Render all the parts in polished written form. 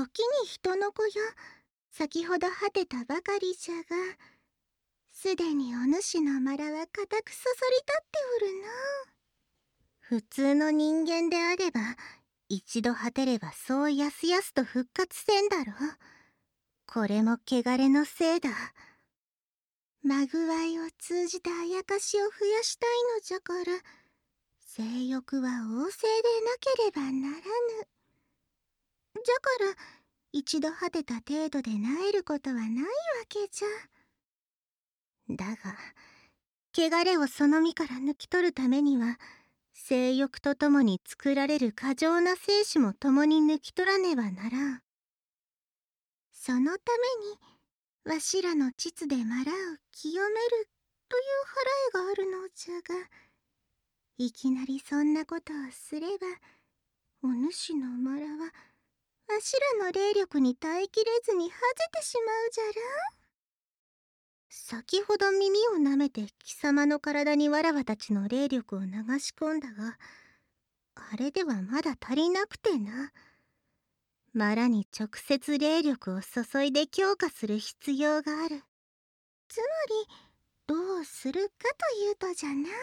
時に人の子よ、先ほど果てたばかりじゃが、すでにお主の丸は固くそそり立っておるな。普通の人間であれば、一度果てればそうやすやすと復活せんだろう。これも汚れのせいだ。まぐわいを通じてあやかしを増やしたいのじゃから、性欲は旺盛でなければならぬ。じゃから、一度果てた程度でなえることはないわけじゃ。だが、汚れをその身から抜き取るためには、性欲とともに作られる過剰な精子も共に抜き取らねばならん。そのために、わしらの膣でマラを清めるという払いがあるのじゃが、いきなりそんなことをすれば、お主のマラは、わしらの霊力に耐えきれずにはぜてしまうじゃろ。先ほど耳をなめて貴様の体にわらわたちの霊力を流し込んだが、あれではまだ足りなくてな。マラに直接霊力を注いで強化する必要がある。つまり、どうするかというとじゃな。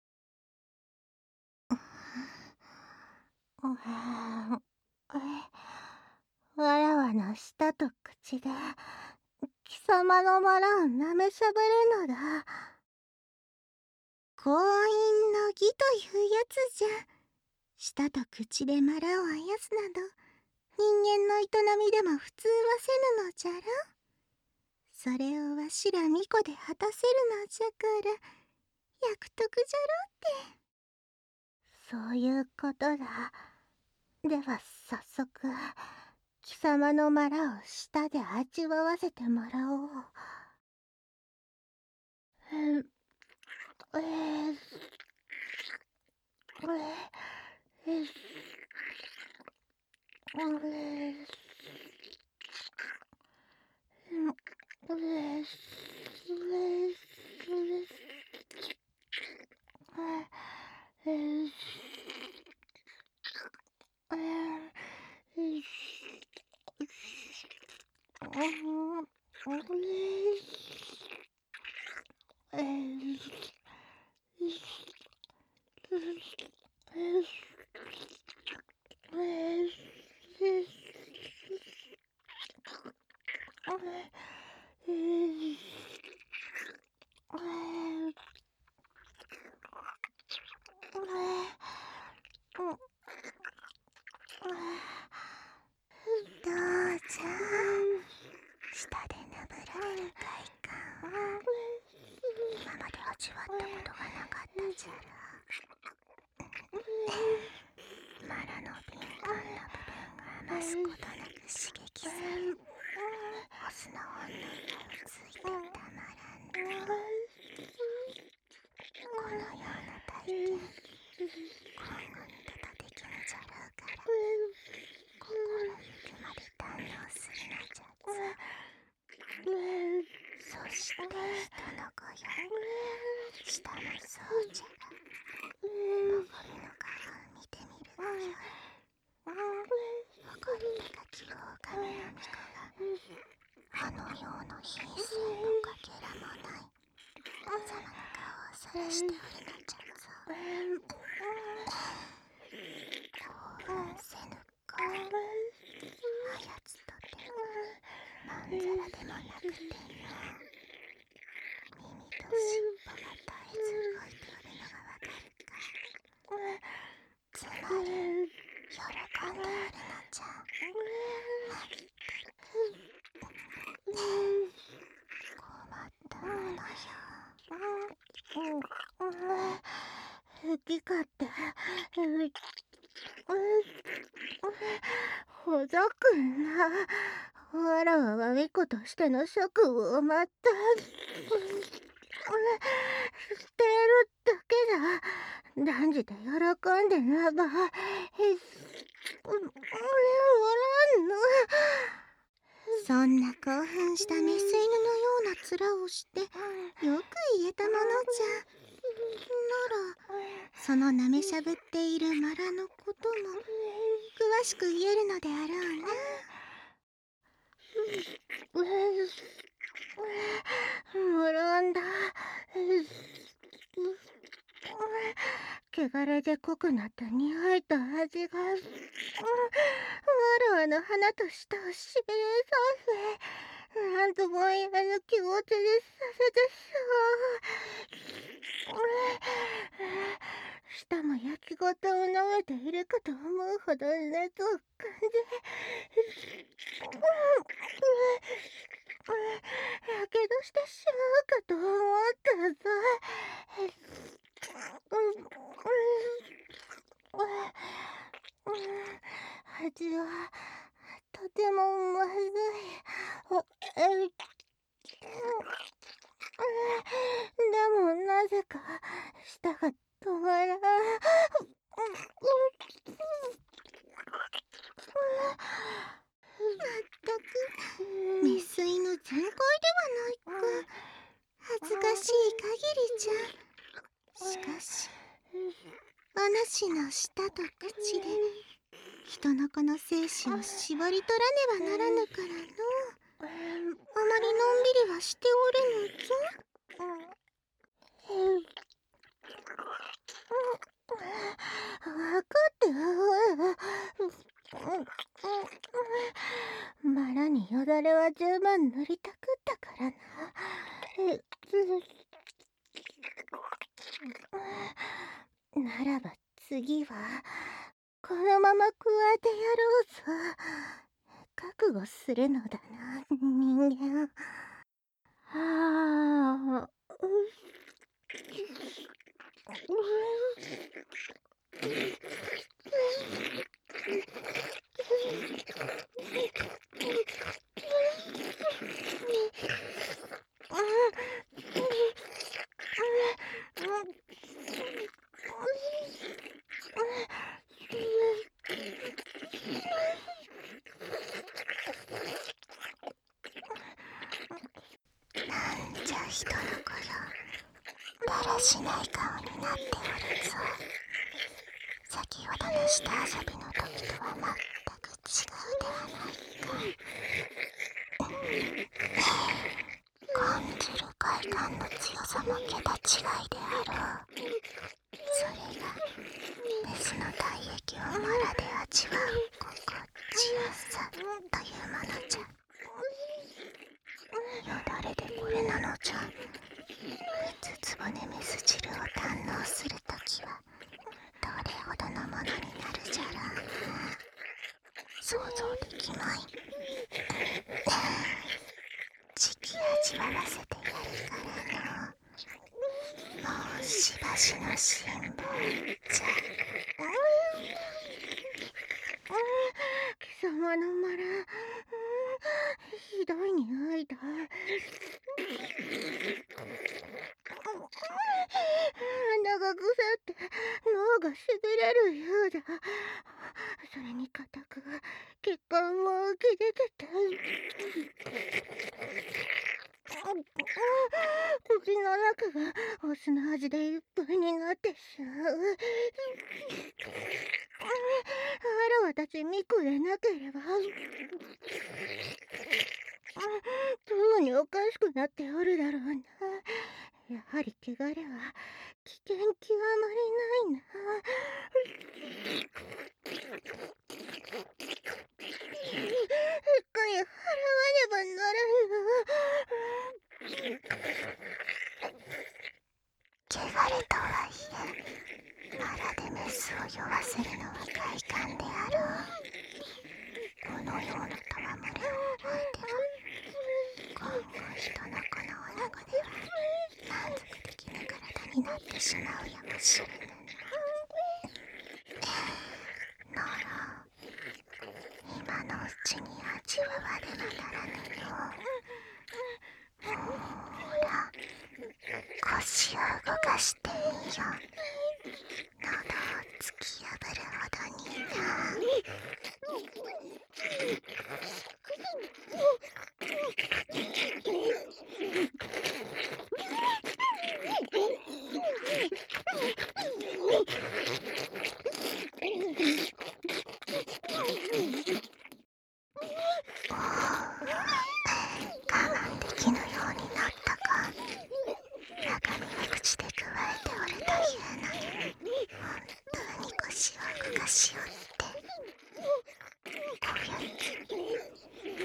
わらわの舌と口で貴様のマラを舐めしゃぶるのだ。婚姻の儀というやつじゃ。舌と口でマラをあやすなど、人間の営みでも普通はせぬのじゃろ。それをわしら巫女で果たせるのじゃから、約束じゃろって。そういうことだ。では早速、貴様のマラを舌で味わわせてもらおう。どうじゃ、舌でなぶられる快感、今まで味わったことがなかったじゃろ。マラの敏感な部分が余すことなく刺激され、オスの本能がついてたまらんの。このような体験、今後二度とできぬじゃろうから、心ゆくまで堪能するのじゃぞ。そして人の子よ、舌もそうじゃが、残りの皮を見てみるがよい。残りにかきる狼の巫女が、あのような品性のかけらもない様の顔をさらしておるのじゃぞ。興奮せぬか、あやつとてまんざらでもなくてな。耳と尻尾が絶えず動いておるのがわかるか。つまり喜んでおるのじゃ。ま困ったものよ。好き勝手ほざくんな。わらわは巫女としての職務を全うしているだけだ。断じて喜んでなば俺はおらんの。そんな興奮したメス犬のような面をしてよく言えたものじゃ。ならそのなめしゃぶっているマラのことも詳しく言えるのであろうな。 転んだ。汚れで濃くなった匂いと味が、わらわの鼻と舌をしびれさせ、なんとも言えぬ気持ちにさせてしまう。舌も焼きごとを舐めているかと思うほど熱を感じ、やけどしてしまうかと思ったぞ。味はとてもまずい。でもなぜか舌が止まらん。まったく未遂の全開ではないか。恥ずかしい限りじゃ。しかしお主の舌と口で人の子の精子を絞り取らねばならぬからの。あまりのんびりはしておれぬぞ。わかっておる。バラによだれは十分塗りたくったからな。ならば次はこのまま加えてやろうぞ。覚悟するのだな、人間。はあ。なんじゃ人の子よ、だらしない顔になっておるぞ。先ほどの下遊びの時とは全く違うではないか。感じる快感の強さも桁違いであろう。それがメスの体液をまらで味わう心地よさというものじゃ。よだれでこれなのじゃ。五つ骨メス汁を堪能するときはどれほどのものになるじゃろうな。想像できまい。じき味わわせてやるからの。もうしばしの辛抱じゃ。貴様のマラ、ひどい匂いだ。鼻が腐って脳がしびれるようだ。それに固く血管も浮き出てて、口の中がお酢の味でいっぱいになってしまう。わらわたち巫女でなければとうにおかしくなっておるだろうな。やはり汚れは危険極まりないな。一回払わねばならぬ。汚れとはいえ、まらでメスを酔わせるのは快感であろう。このような戯れを覚えても今後人の子の女子では満足できぬ体になってしまうやもしれぬな。なら今のうちに味わわねばならぬの。ほら、腰を動かしてみよ。喉を突き破るほどにな。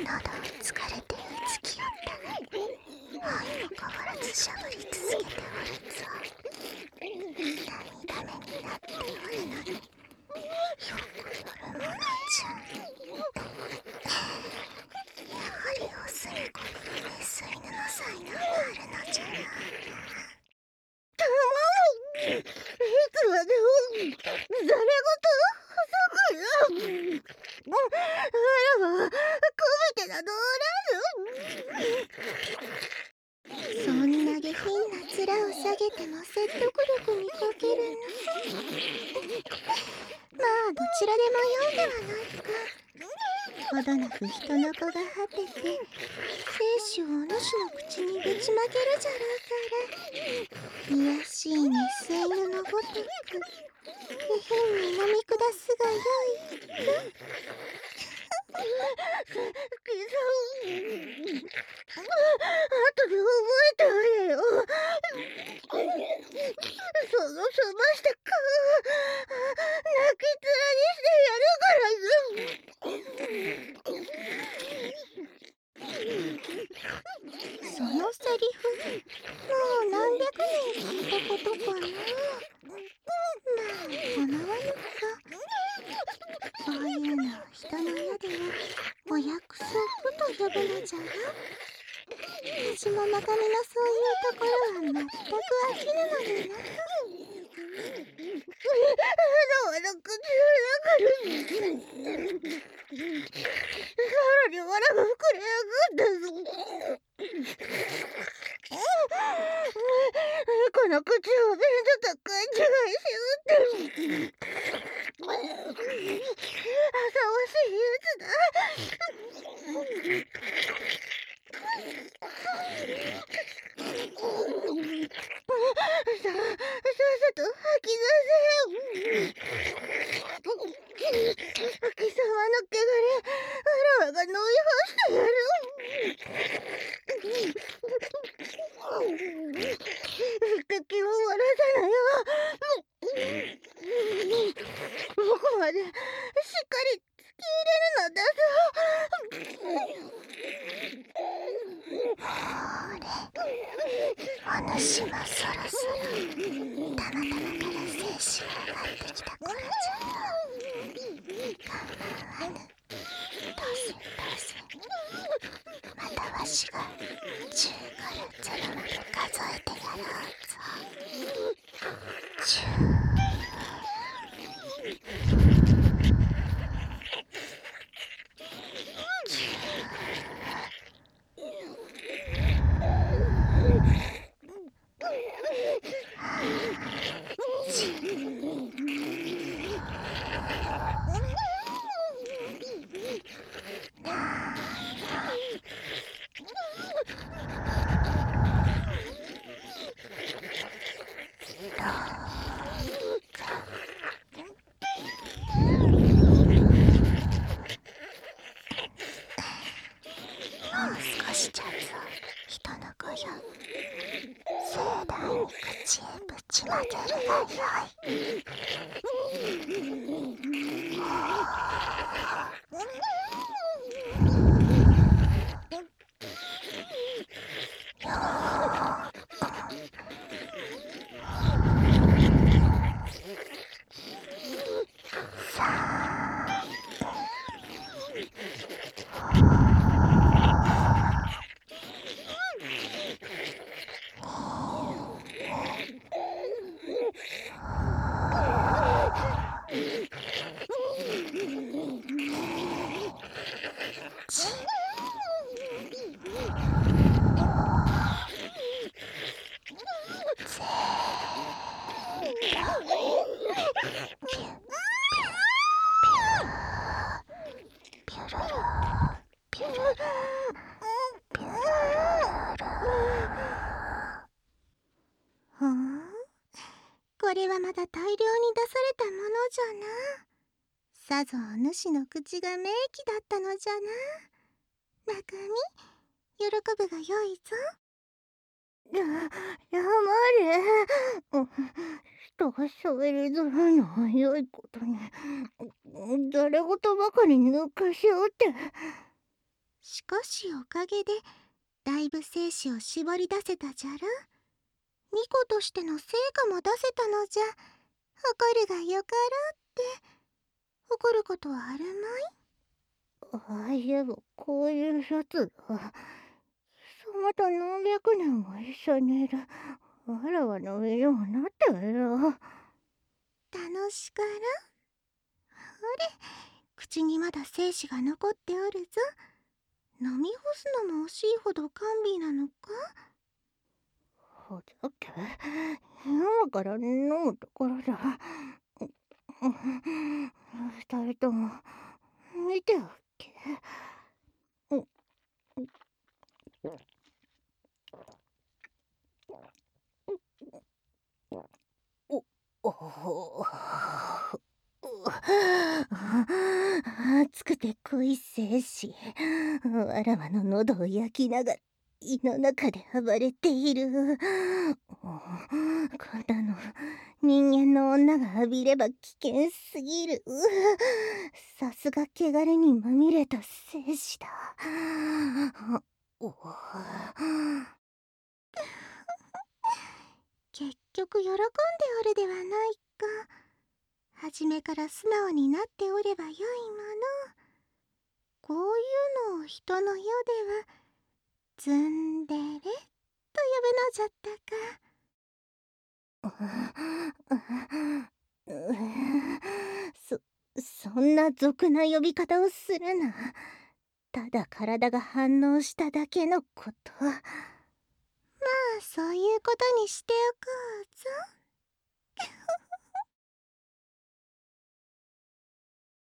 喉を疲れてうつきよったが相も変わらずしゃぶり続けておるぞ。涙目になっておるのによく夜ものじゃ。やはりオスにこのメス犬の才能があるのじゃな。いつまでもざれ言をほざくよ。あらはこびてなどおらぬ。そんな下品な面を下げても説得力に欠けるな。まあどちらでもよいではないか。ほどなく人の子が果てて精子をお主の口にぶちまけるじゃろうから、卑しいメス犬のごとく下品に飲み下すがよいか。あとで覚えておれよ。そのすました顔泣き面にしてやるからず。そのセリフもう何百年聞いたことかな。まあかなわぬか。そういうのを人の世ではお約束と呼ぶのじゃが、私もまかみのそういうところは全く飽きぬのでな。あの口の中にさらに藁が膨れ上がったぞ。この口を便所と勘違いしうってあさわしいやつだ。さっさと吐き出せ。貴様の汚れあらわが飲み干してやる。一滴も割らさないよ。僕までしっかり突き入れるのだぞ。お主もそろそろたまたまから精子が上がってきた頃じゃな。我慢はぬ。どうせどうせ。またわしが10から0まで数えてやろうぞ。もう少しじゃぞ、人の子よ。盛大に口へぶちまけるがよい。これはまだ大量に出されたものじゃな。さぞお主の口が名器だったのじゃな。中身喜ぶがよいぞ。やまれ。人が喋りづらいのは良いことに、ざれ言ばかり抜かしおって。 しかしおかげでだいぶ精子を絞り出せたじゃろ。巫女としての成果も出せたのじゃ。誇るがよかろうって。誇ることはあるまい？ ああいえばこういうやつだ。様と何百年も一緒にいるわらわの上にもなってるよ。 楽しから。あれ、口にまだ精子が残っておるぞ。飲み干すのも惜しいほど甘美なのか？ ほざけ、今から飲むところだ。二人とも見ておけ。おお熱くて濃い精子、わらわの喉を焼きながら胃の中で暴れている。こんなの人間の女が浴びれば危険すぎる。さすが汚れにまみれた精子だ。お結局喜んでおるではないか。初めから素直になっておればよいもの。こういうのを人の世ではツンデレと呼ぶのじゃったか。 そんな俗な呼び方をするな。ただ体が反応しただけのこと。 まあそういうことにしておこうぞ。